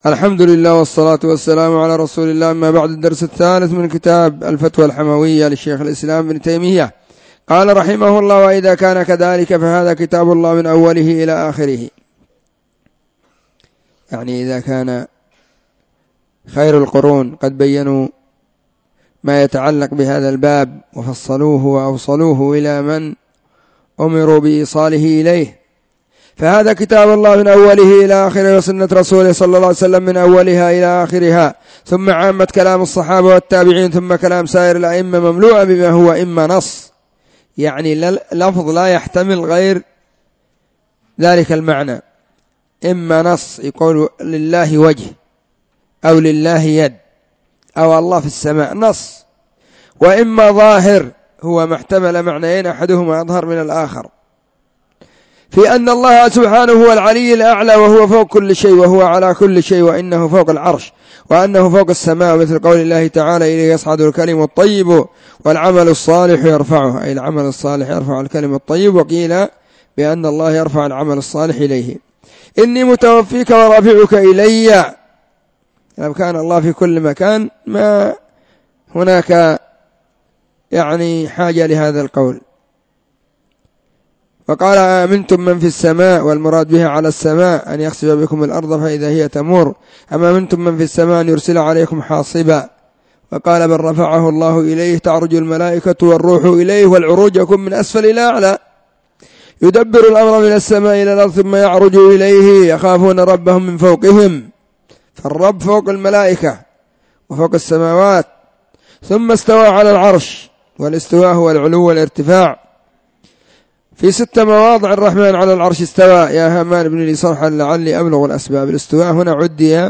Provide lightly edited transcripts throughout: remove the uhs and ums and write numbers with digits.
الحمد لله والصلاة والسلام على رسول الله. أما بعد، الدرس الثالث من كتاب الفتوى الحموية للشيخ الإسلام ابن تيمية. قال رحمه الله: وإذا كان كذلك فهذا كتاب الله من أوله إلى آخره. يعني إذا كان خير القرون قد بينوا ما يتعلق بهذا الباب وفصلوه وأوصلوه إلى من أمروا بإيصاله إليه، فهذا كتاب الله من أوله إلى آخره، وسنة رسوله صلى الله عليه وسلم من أولها إلى آخرها، ثم عامة كلام الصحابة والتابعين، ثم كلام سائر الأئمة مملوءا بما هو إما نص، يعني لفظ لا يحتمل غير ذلك المعنى، إما نص يقول لله وجه أو لله يد أو الله في السماء نص، وإما ظاهر هو ما احتمل معنيين أحدهما أظهر من الآخر، في أن الله سبحانه هو العلي الأعلى وهو فوق كل شيء وهو على كل شيء وإنه فوق العرش وأنه فوق السماء، مثل قول الله تعالى: إليه يصعد الكلم الطيب والعمل الصالح يرفعه، أي العمل الصالح يرفع الكلم الطيب. وقيل بأن الله يرفع العمل الصالح إليه. إني متوفيك ورافعك إلي. لو كان الله في كل مكان ما هناك يعني حاجة لهذا القول. وقال: آمنتم من في السماء، والمراد بها على السماء أن يخسف بكم الأرض فإذا هي تمور، أما آمنتم من في السماء أن يرسل عليكم حاصبا. وقال: بل رفعه الله إليه، تعرج الملائكة والروح إليه، والعروج يكون من أسفل إلى أعلى، يدبر الأمر من السماء إلى الأرض ثم يعرج إليه، يخافون ربهم من فوقهم، فالرب فوق الملائكة وفوق السماوات. ثم استوى على العرش، والاستواء هو العلو والارتفاع. في 6 مواضع الرحمن على العرش استوى. يا هامان ابن لي صرحا لعلي أبلغ الأسباب. الاستواء هنا عدي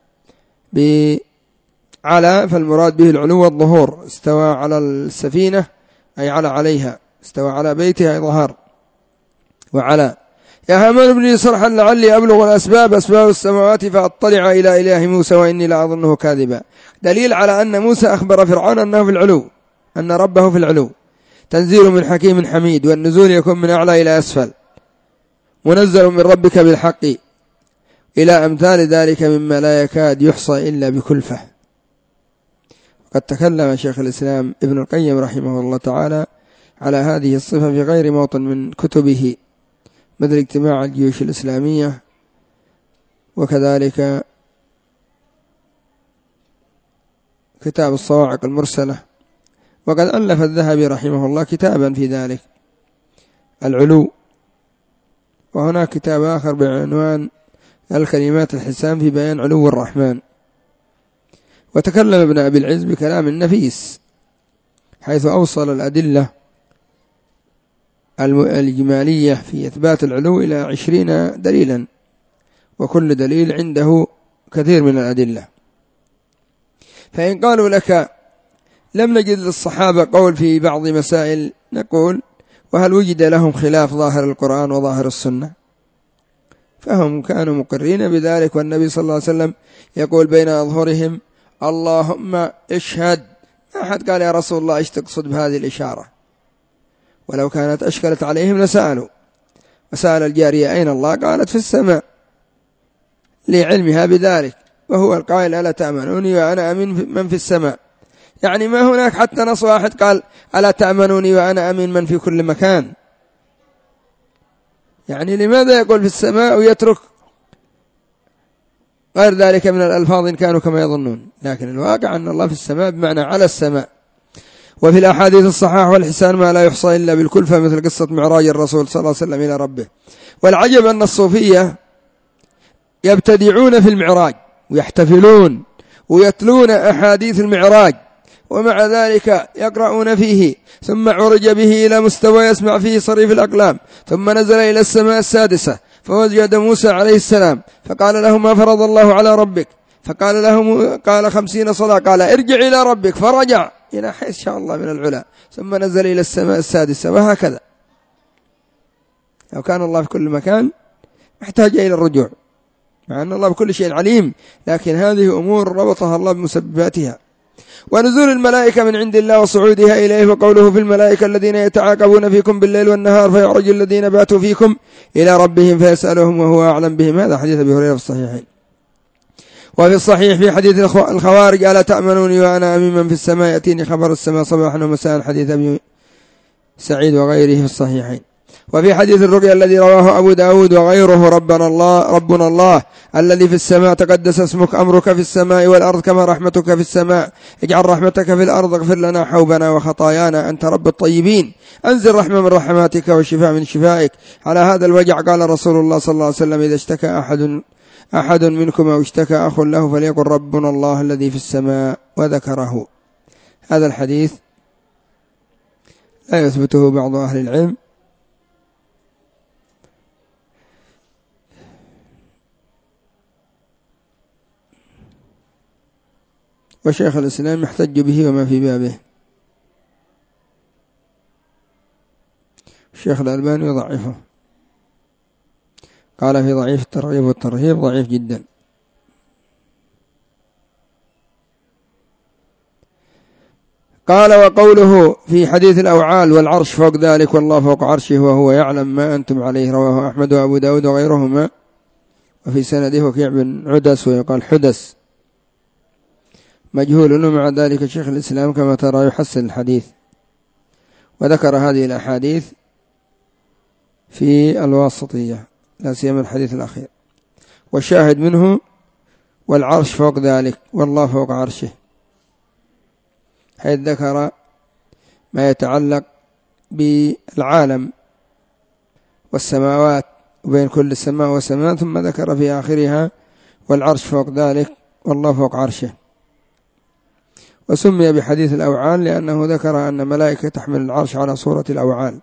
على، فالمراد به العلو والظهور. استوى على السفينة أي عليها، استوى على بيته أي ظهر وعلى. يا هامان ابن لي صرحا لعلي أبلغ الأسباب، أسباب السماوات، فأطلع إلى إله موسى وإني لأظنه كاذبا. دليل على أن موسى أخبر فرعون أنه في العلو، أن ربه في العلو. تنزيل من حكيم حميد، والنزول يكون من أعلى إلى أسفل، منزل من ربك بالحق، إلى أمثال ذلك مما لا يكاد يحصى إلا بكلفة. وقد تكلم شيخ الإسلام ابن القيم رحمه الله تعالى على هذه الصفة في غير موطن من كتبه، مثل اجتماع الجيوش الإسلامية، وكذلك كتاب الصواعق المرسلة. وقد ألف الذهبي رحمه الله كتابا في ذلك العلو. وهناك كتاب آخر بعنوان الكلمات الحسام في بيان علو الرحمن. وتكلم ابن أبي العز بكلام نفيس، حيث أوصل الأدلة الإجمالية في إثبات العلو إلى 20 دليلا، وكل دليل عنده كثير من الأدلة. فإن قالوا لك لم نجد للصحابة قول في بعض مسائل، نقول: وهل وجد لهم خلاف ظاهر القرآن وظاهر السنة؟ فهم كانوا مقرين بذلك، والنبي صلى الله عليه وسلم يقول بين أظهرهم: اللهم اشهد. ما أحد قال: يا رسول الله ايش تقصد بهذه الإشارة؟ ولو كانت أشكلت عليهم لسألوا. وسأل الجارية: أين الله؟ قالت: في السماء، لعلمها بذلك، وهو القائل: ألا تأمنوني وأنا أمين من في السماء. يعني ما هناك حتى نص واحد قال: ألا تأمنوني وأنا أمين من في كل مكان. يعني لماذا يقول في السماء ويترك غير ذلك من الألفاظ إن كانوا كما يظنون؟ لكن الواقع أن الله في السماء بمعنى على السماء. وفي الأحاديث الصحاح والحسان ما لا يحصى إلا بالكلفة، مثل قصة معراج الرسول صلى الله عليه وسلم إلى ربه. والعجب أن الصوفية يبتدعون في المعراج ويحتفلون ويتلون أحاديث المعراج، ومع ذلك يقرؤون فيه: ثم عرج به إلى مستوى يسمع فيه صريف الأقلام، ثم نزل إلى السماء السادسة فوجد موسى عليه السلام، فقال له: ما فرض الله على ربك؟ فقال له: قال 50 صلاة. قال: ارجع إلى ربك، فرجع إلى حيث شاء الله من العلا، ثم نزل إلى السماء السادسة، وهكذا. لو كان الله في كل مكان محتاج إلى الرجوع، مع أن الله بكل شيء عليم، لكن هذه أمور ربطها الله بمسبباتها. ونزول الملائكة من عند الله وصعودها إليه، وقوله: في الملائكة الذين يتعاقبون فيكم بالليل والنهار، فيعرج الذين باتوا فيكم إلى ربهم فيسألهم وهو أعلم بهم. هذا حديث أبي هريرة في الصحيحين. وفي الصحيح في حديث الخوارج: ألا تأمنوني وأنا أمين من في السماء يأتيني خبر السماء صباحا ومساء، حديث أبي سعيد وغيره في الصحيحين. وفي حديث الرقية الذي رواه أبو داود وغيره: ربنا الله الذي في السماء تقدس اسمك، أمرك في السماء والأرض كما رحمتك في السماء، اجعل رحمتك في الأرض، اغفر لنا حوبنا وخطايانا، أنت رب الطيبين، أنزل رحمة من رحماتك وشفاء من شفائك. على هذا الوجع قال رسول الله صلى الله عليه وسلم: إذا اشتكى أحد منكم أو اشتكى أخ له فليقل ربنا الله الذي في السماء، وذكره. هذا الحديث لا يثبته بعض أهل العلم، وشيخ الإسلام يحتج به وما في بابه. الشيخ الألباني يضعفه، قال في ضعيف الترغيب والترهيب: ضعيف جدا. قال: وقوله في حديث الأوعال: والعرش فوق ذلك والله فوق عرشه وهو يعلم ما أنتم عليه، رواه أحمد وأبو داود وغيرهما، وفي سنده وكيع بن عدس ويقال حدس مجهول، ومع ذلك شيخ الإسلام كما ترى يحسن الحديث، وذكر هذه الأحاديث في الواسطية، لا سيما الحديث الأخير. والشاهد منه: والعرش فوق ذلك والله فوق عرشه، حيث ذكر ما يتعلق بالعالم والسماوات وبين كل سماء وسماء، ثم ذكر في آخرها: والعرش فوق ذلك والله فوق عرشه. وسمي بحديث الأوعال لأنه ذكر أن ملائكة تحمل العرش على صورة الأوعال.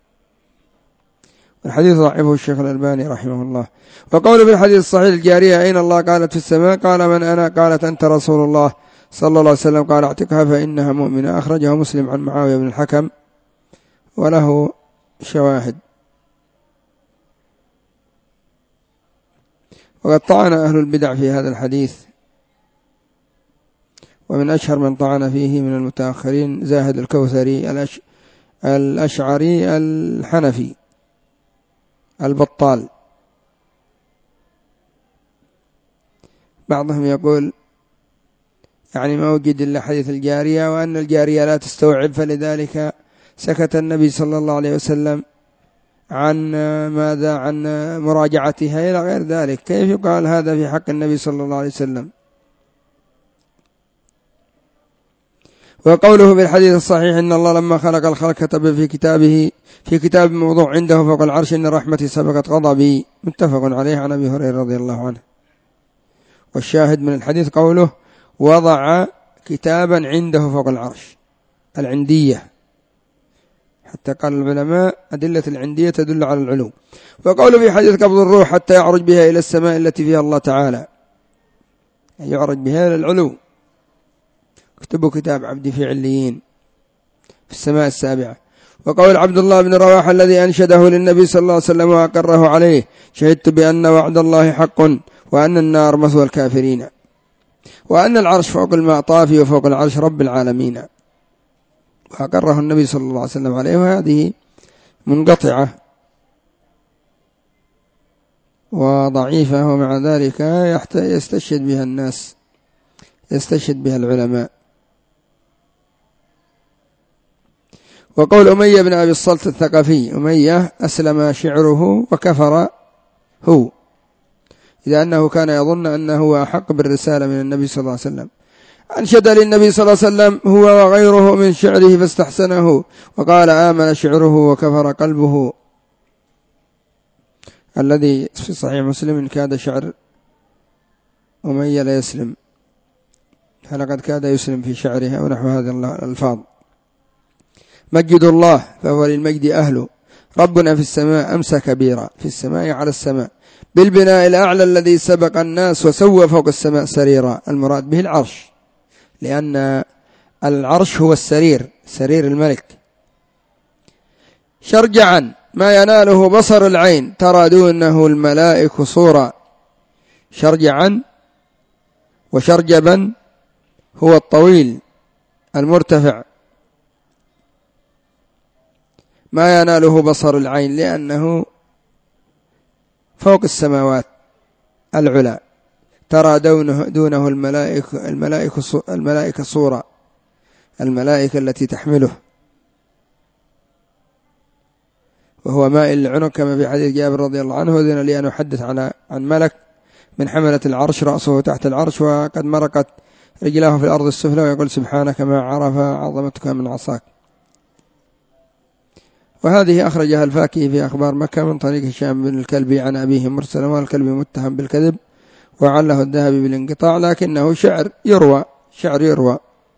الحديث ضعفه الشيخ الألباني رحمه الله. وقول في الحديث الصحيح: الجارية: أين الله؟ قالت: في السماء. قال: من أنا؟ قالت: أنت رسول الله صلى الله عليه وسلم. قال: اعتقها فإنها مؤمنة. أخرجه مسلم عن معاوية بن الحكم وله شواهد. وقد طعن أهل البدع في هذا الحديث، ومن أشهر من طعن فيه من المتأخرين زاهد الكوثري الأشعري الحنفي البطال. بعضهم يقول يعني ما وجد إلا حديث الجارية، وأن الجارية لا تستوعب، فلذلك سكت النبي صلى الله عليه وسلم عن عن مراجعتها إلى غير ذلك. كيف يقال هذا في حق النبي صلى الله عليه وسلم؟ وقوله في الحديث الصحيح: إن الله لما خلق الخلق كتب في كتاب موضوع عنده فوق العرش: إن رحمتي سبقت غضبي، متفق عليه عن أبي هريرة رضي الله عنه. والشاهد من الحديث قوله: وضع كتابا عنده فوق العرش، العندية، حتى قال العلماء: أدلة العندية تدل على العلو. وقوله في حديث قبض الروح: حتى يعرج بها إلى السماء التي فيها الله تعالى، يعرج بها إلى العلو. اكتبوا كتاب عبدي في عليين في السماء السابعة. وقول عبد الله بن رواحة الذي أنشده للنبي صلى الله عليه وسلم وأقره عليه: شهدت بأن وعد الله حق وأن النار مثوى الكافرين، وأن العرش فوق الماء طافي وفوق العرش رب العالمين، وأقره النبي صلى الله عليه وسلم عليه. وهذه منقطعة وضعيفة، ومع ذلك يستشهد بها الناس، يستشهد بها العلماء. وقول أمية بن أبي الصلت الثقفي: أمية أسلم شعره وكفر هو، إذا أنه كان يظن أنه هو أحق بالرسالة من النبي صلى الله عليه وسلم. أنشد للنبي صلى الله عليه وسلم هو وغيره من شعره فاستحسنه، وقال: آمن شعره وكفر قلبه، الذي في صحيح مسلم: إن كاد شعر أمية لا يسلم، فلقد كاد يسلم في شعرها، ونحو هذه الألفاظ. مجد الله فهو للمجد أهله، ربنا في السماء أمسى كبيرا، في السماء على السماء، بالبناء الأعلى الذي سبق الناس وسوى فوق السماء سريرا، المراد به العرش، لأن العرش هو السرير، سرير الملك. شرجعا ما يناله بصر العين، ترى دونه الملائك صورا. شرجعا وشرجبا هو الطويل المرتفع، ما يناله بصر العين لأنه فوق السماوات العلى. ترى دونه الملائكة صورة، الملائكة التي تحمله، وهو مائل العنق كما في حديث جابر رضي الله عنه: أذن لي أن أحدث عن ملك من حملة العرش رأسه تحت العرش وقد مرقت رجلاه في الأرض السفلى ويقول: سبحانك ما عرف عظمتك من عصاك. وهذه أخرجها الفاكهي في أخبار مكة من طريق هشام بن الكلبي عن أبيه مرسلا، والكلبي متهم بالكذب وعله الذهبي بالانقطاع، لكنه شعر يروى.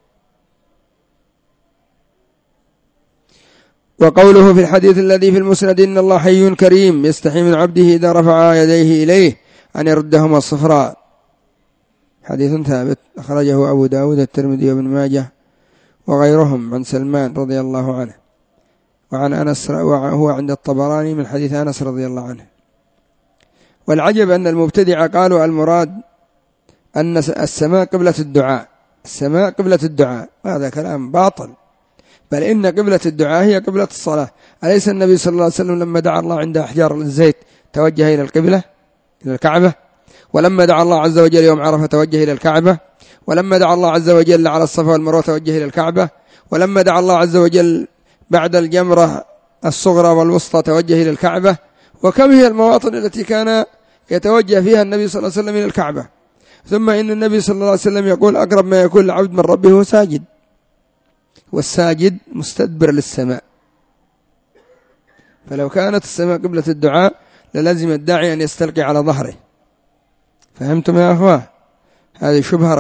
وقوله في الحديث الذي في المسند: إن الله حي كريم يستحي من عبده إذا رفع يديه إليه أن يردهما صفراء، حديث ثابت أخرجه أبو داود الترمذي وابن ماجه وغيرهم عن سلمان رضي الله عنه، وعن أنس، وهو عند الطبراني من حديث أنس رضي الله عنه. والعجب أن المبتدع قالوا المراد أن السماء قبلة الدعاء، السماء قبلة الدعاء، وهذا كلام باطل، بل إن قبلة الدعاء هي قبلة الصلاة. أليس النبي صلى الله عليه وسلم لما دعا الله عند أحجار الزيت توجه إلى القبلة، إلى الكعبة؟ ولما دعا الله عز وجل يوم عرفة توجه إلى الكعبة؟ ولما دعا الله عز وجل على الصفا والمروة توجه إلى الكعبة؟ ولما دعا الله عز وجل بعد الجمرة الصغرى والوسطى توجه إلى الكعبة؟ وكم هي المواطن التي كان يتوجه فيها النبي صلى الله عليه وسلم إلى الكعبة. ثم إن النبي صلى الله عليه وسلم يقول: أقرب ما يكون العبد من ربه هو ساجد، والساجد مستدبر للسماء. فلو كانت السماء قبلة الدعاء للزم الداعي أن يستلقي على ظهره. فهمتم يا أخوة؟ هذه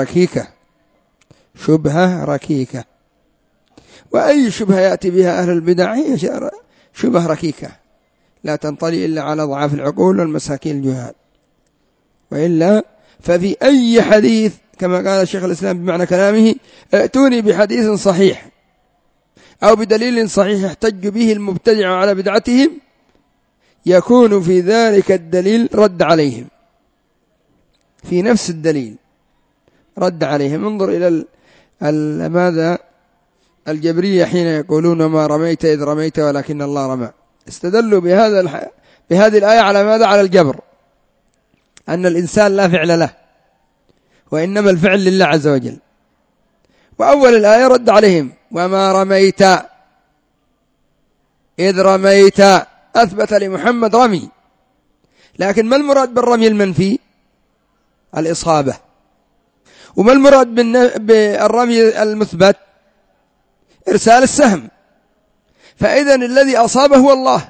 شبهة ركيكة، وأي شبهة يأتي بها أهل البدع هي شبهة ركيكة لا تنطلي إلا على ضعاف العقول والمساكين الجهال، وإلا ففي أي حديث كما قال شيخ الإسلام بمعنى كلامه: ائتوني بحديث صحيح أو بدليل صحيح يحتج به المبتدع على بدعتهم، يكون في ذلك الدليل رد عليهم، في نفس الدليل رد عليهم. انظر إلى ماذا الجبرية حين يقولون: ما رميت إذ رميت ولكن الله رمى. استدلوا بهذه الآية على ماذا؟ على الجبر، أن الإنسان لا فعل له وإنما الفعل لله عز وجل. وأول الآية رد عليهم: وما رميت إذ رميت، أثبت لمحمد رمي، لكن ما المراد بالرمي المنفي؟ الإصابة. وما المراد بالرمي المثبت؟ إرسال السهم. فإذن الذي أصابه هو الله،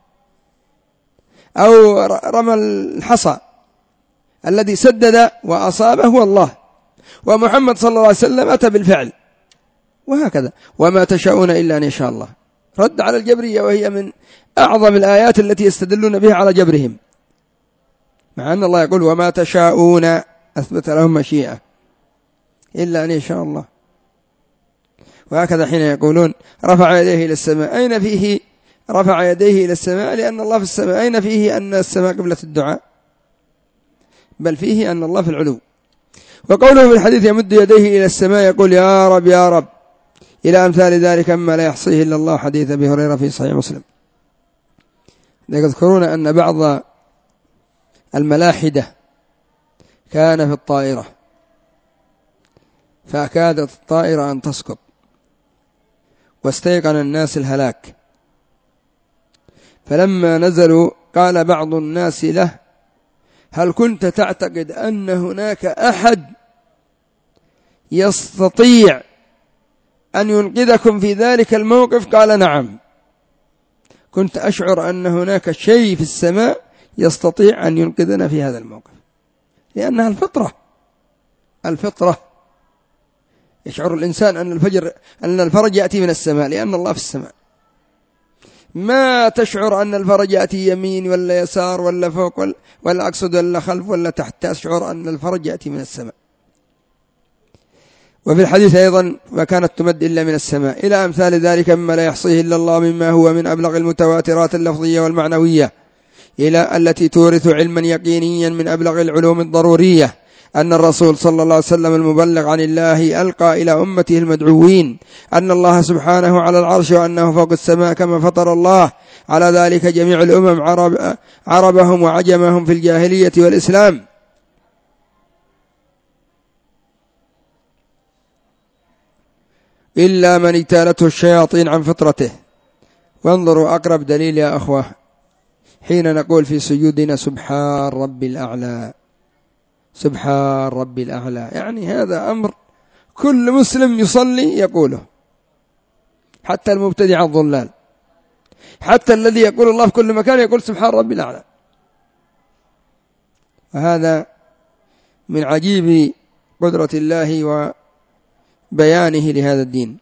أو رمى الحصى الذي سدد وأصابه هو الله، ومحمد صلى الله عليه وسلم أتى بالفعل، وهكذا. وما تشاءون إلا أن يشاء الله، رد على الجبرية، وهي من أعظم الآيات التي يستدلون بها على جبرهم، مع أن الله يقول: وما تشاءون، أثبت لهم مشيئة، إلا أن يشاء الله. وهكذا حين يقولون رفع يديه إلى السماء، أين فيه رفع يديه إلى السماء لأن الله في السماء؟ أين فيه أن السماء قبلة الدعاء؟ بل فيه أن الله في العلو. وقوله في الحديث: يمد يديه إلى السماء يقول: يا رب يا رب، إلى أمثال ذلك أما لا يحصيه إلا الله، حديث أبي هريرة في صحيح مسلم. يذكرون أن بعض الملاحدة كان في الطائرة فكادت الطائرة أن تسقط، واستيقن الناس الهلاك، فلما نزلوا قال بعض الناس له: هل كنت تعتقد أن هناك أحد يستطيع أن ينقذكم في ذلك الموقف؟ قال: نعم، كنت أشعر أن هناك شيء في السماء يستطيع أن ينقذنا في هذا الموقف، لأنها الفطرة. يشعر الإنسان أن الفرج يأتي من السماء لأن الله في السماء. ما تشعر أن الفرج يأتي يمين ولا يسار ولا فوق ولا أقصد ولا خلف ولا تحت، تشعر أن الفرج يأتي من السماء. وفي الحديث أيضا: ما كانت تمد إلا من السماء، إلى أمثال ذلك مما لا يحصيه إلا الله، مما هو من أبلغ المتواترات اللفظية والمعنوية، إلى التي تورث علما يقينيا من أبلغ العلوم الضرورية، أن الرسول صلى الله عليه وسلم المبلغ عن الله ألقى إلى أمته المدعوين أن الله سبحانه على العرش، وأنه فوق السماء، كما فطر الله على ذلك جميع الأمم عربهم وعجمهم في الجاهلية والإسلام. إلا من اجتالته الشياطين عن فطرته. وانظروا أقرب دليل يا أخوة حين نقول في سجودنا سبحان ربي الأعلى، سبحان ربي الأعلى، يعني هذا أمر كل مسلم يصلي يقوله، حتى المبتدع الضلال، حتى الذي يقول الله في كل مكان يقول سبحان ربي الأعلى. وهذا من عجيب قدرة الله وبيانه لهذا الدين.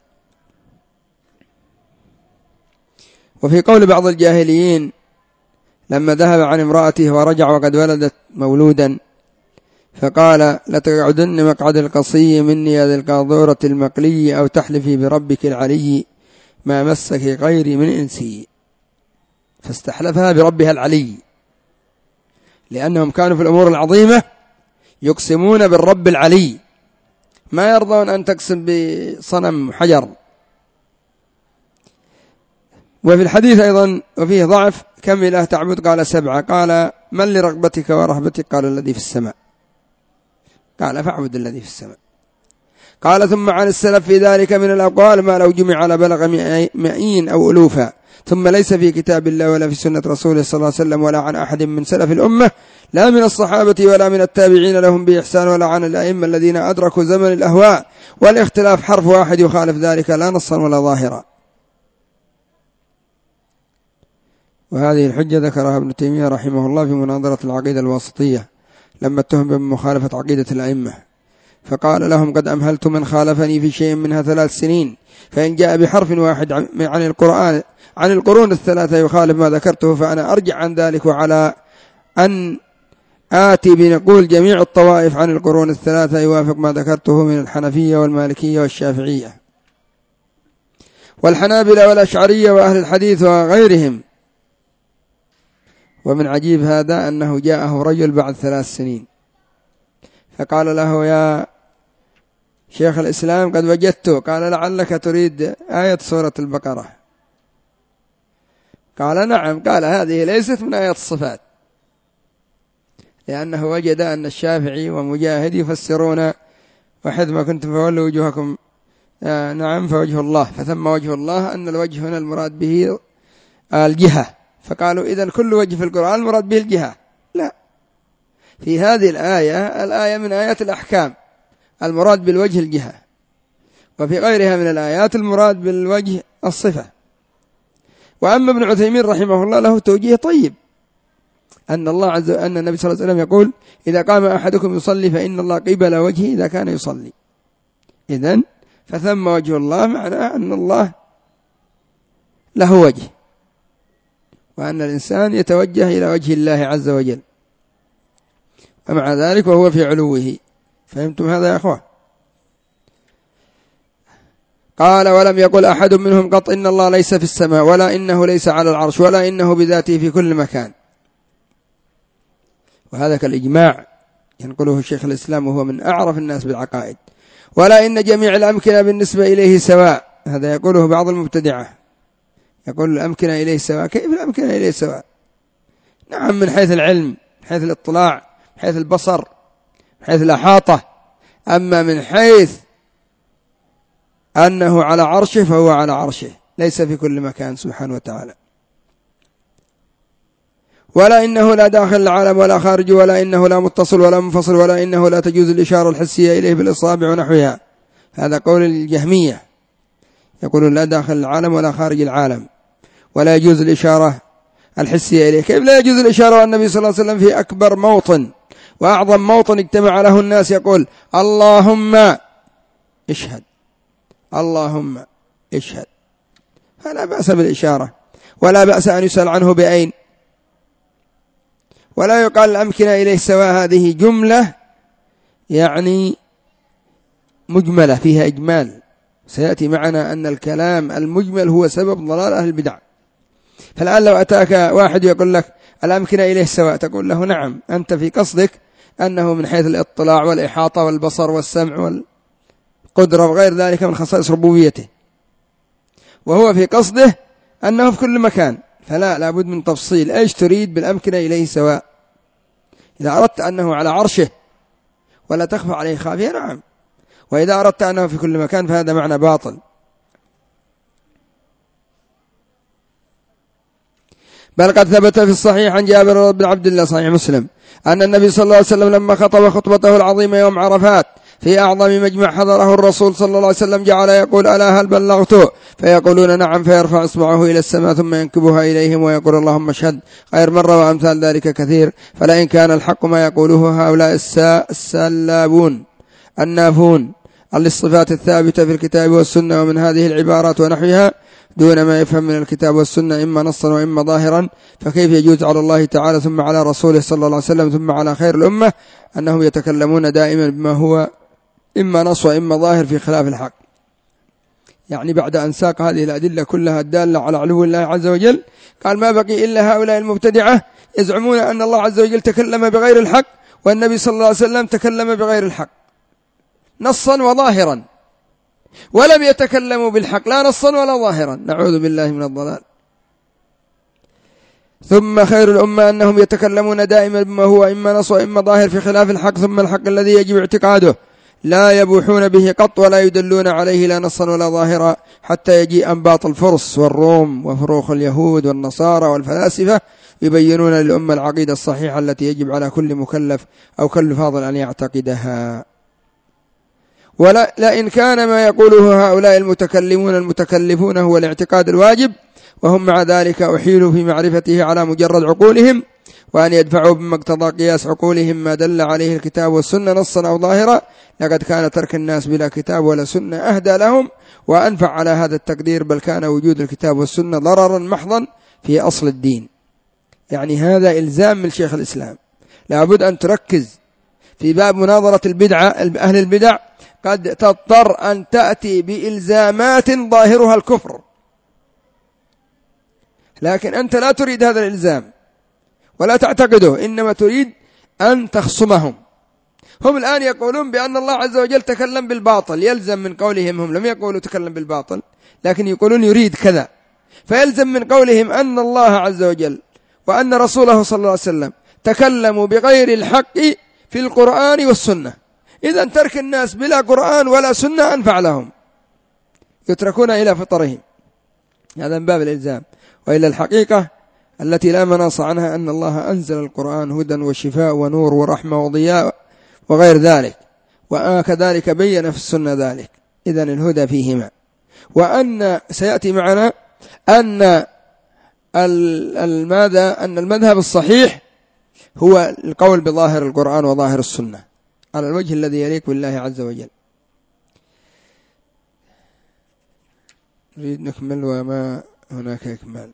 وفي قول بعض الجاهليين لما ذهب عن امرأته ورجع وقد ولدت مولودا فقال لتقعدن مقعد القصي مني يا ذي القاذورة المقلي أو تحلفي بربك العلي ما مسك غيري من إنسي، فاستحلفها بربها العلي، لأنهم كانوا في الأمور العظيمة يقسمون بالرب العلي، ما يرضون أن تقسم بصنم حجر. وفي الحديث أيضا وفيه ضعف كم إله تعبد؟ قال 7. قال من لرغبتك ورهبتك؟ قال الذي في السماء. قال فاعبد الذي في السماء. قال ثم عن السلف في ذلك من الأقوال ما لو جمع لبلغ 100 أو ألوفا، ثم ليس في كتاب الله ولا في سنة رسوله صلى الله عليه وسلم ولا عن أحد من سلف الأمة لا من الصحابة ولا من التابعين لهم بإحسان ولا عن الأئمة الذين أدركوا زمن الأهواء والاختلاف حرف واحد يخالف ذلك لا نصا ولا ظاهرا. وهذه الحجة ذكرها ابن تيمية رحمه الله في مناظرة العقيدة الواسطية لما اتهم بمخالفة عقيدة الأئمة، فقال لهم قد أمهلت من خالفني في شيء منها 3 سنين، فإن جاء بحرف واحد عن القرآن عن القرون الثلاثة يخالف ما ذكرته فأنا أرجع عن ذلك، وعلى أن آتي بنقول جميع الطوائف عن القرون الثلاثة يوافق ما ذكرته من الحنفية والمالكية والشافعية والحنابلة والأشعرية وأهل الحديث وغيرهم. ومن عجيب هذا أنه جاءه رجل بعد 3 سنين فقال له يا شيخ الإسلام قد وجدته، قال لعلك تريد آية سورة البقرة؟ قال نعم. قال هذه ليست من آيات الصفات، لأنه وجد أن الشافعي ومجاهد يفسرون وحيث ما كنتم فولوا وجوهكم نعم فوجه الله، فثم وجه الله أن الوجه هنا المراد به الجهة، فقالوا إذن كل وجه في القرآن المراد به الجهة. لا، في هذه الآية من آيات الأحكام المراد بالوجه الجهة، وفي غيرها من الآيات المراد بالوجه الصفة. وأما ابن عثيمين رحمه الله له توجيه طيب أن النبي صلى الله عليه وسلم يقول إذا قام أحدكم يصلي فإن الله قبل وجهه إذا كان يصلي، إذن فثم وجه الله معناه أن الله له وجه، وأن الإنسان يتوجه إلى وجه الله عز وجل، ومع ذلك وهو في علوه. فهمتم هذا يا أخوة؟ قال ولم يقل أحد منهم قط إن الله ليس في السماء ولا إنه ليس على العرش ولا إنه بذاته في كل مكان، وهذا كالإجماع ينقله الشيخ الإسلام وهو من أعرف الناس بالعقائد. ولا إن جميع الأمكنة بالنسبة إليه سواء، هذا يقوله بعض المبتدعة، يقول الأمكنة إليه سواء. كيف الأمكنة إليه سواء؟ نعم من حيث العلم، من حيث الاطلاع، من حيث البصر، من حيث الأحاطة، أما من حيث أنه على عرشه فهو على عرشه ليس في كل مكان سبحانه وتعالى. ولا إنه لا داخل العالم ولا خارج، ولا إنه لا متصل ولا منفصل، ولا إنه لا تجوز الإشارة الحسية إليه بالإصابع ونحوها، هذا قول الجهمية، يقولون لا داخل العالم ولا خارج العالم ولا يجوز الإشارة الحسية إليه. كيف لا يجوز الإشارة والنبي صلى الله عليه وسلم في أكبر موطن وأعظم موطن اجتمع له الناس يقول اللهم اشهد، اللهم اشهد، فلا بأس بالإشارة ولا بأس أن يسأل عنه بأين. ولا يقال الأمكنة إليه سواء، هذه جملة يعني مجملة فيها إجمال، سيأتي معنا أن الكلام المجمل هو سبب ضلال أهل البدع. فالآن لو أتاك واحد يقول لك الأمكنة إليه سواء، تقول له نعم، أنت في قصدك أنه من حيث الاطلاع والإحاطة والبصر والسمع والقدرة وغير ذلك من خصائص ربوبيته، وهو في قصده أنه في كل مكان. فلا، لابد من تفصيل، إيش تريد بالأمكنة إليه سواء؟ إذا أردت أنه على عرشه ولا تخفى عليه خافية نعم، وإذا أردت أنه في كل مكان فهذا معنى باطل. بل قد ثبت في الصحيح عن جابر بن عبد الله صحيح مسلم أن النبي صلى الله عليه وسلم لما خطب خطبته العظيمة يوم عرفات في أعظم مجمع حضره الرسول صلى الله عليه وسلم جعل يقول: ألا هل بلغت؟ فيقولون: نعم. فيرفع إصبعه إلى السماء ثم ينكبها إليهم ويقول: اللهم اشهد، غير مرة وأمثال ذلك كثير. فلئن كان الحق ما يقوله هؤلاء السلابون النافون للصفات الثابتة في الكتاب والسنة ومن هذه العبارات ونحوها دون ما يفهم من الكتاب والسنة إما نصا وإما ظاهرا، فكيف يجوز على الله تعالى ثم على رسوله صلى الله عليه وسلم ثم على خير الأمة أنهم يتكلمون دائما بما هو إما نص وإما ظاهر في خلاف الحق؟ يعني بعد أن ساق هذه الأدلة كلها الدالة على علو الله عز وجل قال: ما بقي إلا هؤلاء المبتدعة يزعمون أن الله عز وجل تكلم بغير الحق والنبي صلى الله عليه وسلم تكلم بغير الحق نصا وظاهرا، ولم يتكلموا بالحق لا نصا ولا ظاهرا، نعوذ بالله من الضلال. ثم خير الأمة أنهم يتكلمون دائما بما هو إما نص وإما ظاهر في خلاف الحق، ثم الحق الذي يجب اعتقاده لا يبوحون به قط ولا يدلون عليه لا نصا ولا ظاهرا، حتى يجيء أنباط الفرس والروم وفروخ اليهود والنصارى والفلاسفة يبينون للأمة العقيدة الصحيحة التي يجب على كل مكلف أو كل فاضل أن يعتقدها. ولئن كان ما يقوله هؤلاء المتكلمون المتكلفون هو الاعتقاد الواجب وهم مع ذلك أحيلوا في معرفته على مجرد عقولهم، وأن يدفعوا بما اقتضى قياس عقولهم ما دل عليه الكتاب والسنة نصا أو ظاهرا، لقد كان ترك الناس بلا كتاب ولا سنة أهدى لهم وأنفع على هذا التقدير، بل كان وجود الكتاب والسنة ضررا محضا في أصل الدين. يعني هذا إلزام من شيخ الإسلام، لابد أن تركز في باب مناظرة البدعة أهل البدع، قد تضطر أن تأتي بإلزامات ظاهرها الكفر، لكن أنت لا تريد هذا الإلزام ولا تعتقده، إنما تريد أن تخصمهم. هم الآن يقولون بأن الله عز وجل تكلم بالباطل، يلزم من قولهم، هم لم يقولوا تكلم بالباطل لكن يقولون يريد كذا، فيلزم من قولهم أن الله عز وجل وأن رسوله صلى الله عليه وسلم تكلموا بغير الحق في القرآن والسنة، إذن ترك الناس بلا قرآن ولا سنة أنفع لهم، يتركون إلى فطرهم. هذا من باب الإلزام. وإلا الحقيقة التي لا مناص عنها أن الله أنزل القرآن هدى وشفاء ونور ورحمة وضياء وغير ذلك، وكذلك بين في السنة ذلك، إذن الهدى فيهما. وأن سيأتي معنا أن المذهب الصحيح هو القول بظاهر القرآن وظاهر السنة على الوجه الذي يليق بالله عز وجل. نريد نكمل وما هناك إكمال.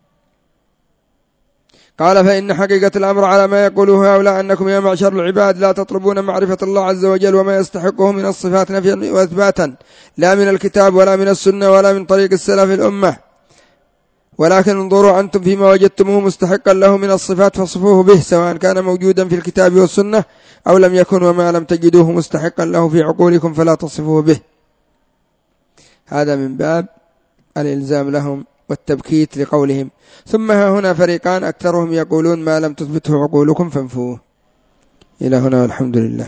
قال: فإن حقيقة الأمر على ما يقوله هؤلاء أنكم يا معشر العباد لا تطلبون معرفة الله عز وجل وما يستحقه من الصفات نفيا وإثباتا، لا من الكتاب ولا من السنة ولا من طريق السلف الأمة، ولكن انظروا أنتم فيما وجدتموه مستحقا له من الصفات فصفوه به، سواء كان موجودا في الكتاب والسنة أو لم يكن، وما لم تجدوه مستحقا له في عقولكم فلا تصفوه به. هذا من باب الإلزام لهم والتبكيت لقولهم. ثم هنا فريقان أكثرهم يقولون ما لم تثبته عقولكم فانفوه. إلى هنا والحمد لله.